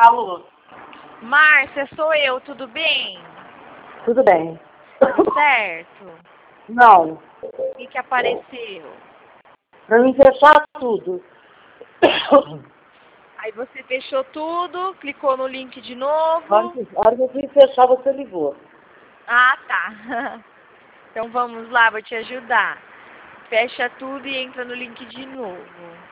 Alô? Márcia, sou eu, tudo bem? Tudo bem? Tudo certo? Não. O que apareceu? Pra mim fechar tudo. Aí você fechou tudo, clicou no link de novo. A hora que eu fui fechar, você ligou. Ah, tá. Então vamos lá, vou te ajudar. Fecha tudo e entra no link de novo.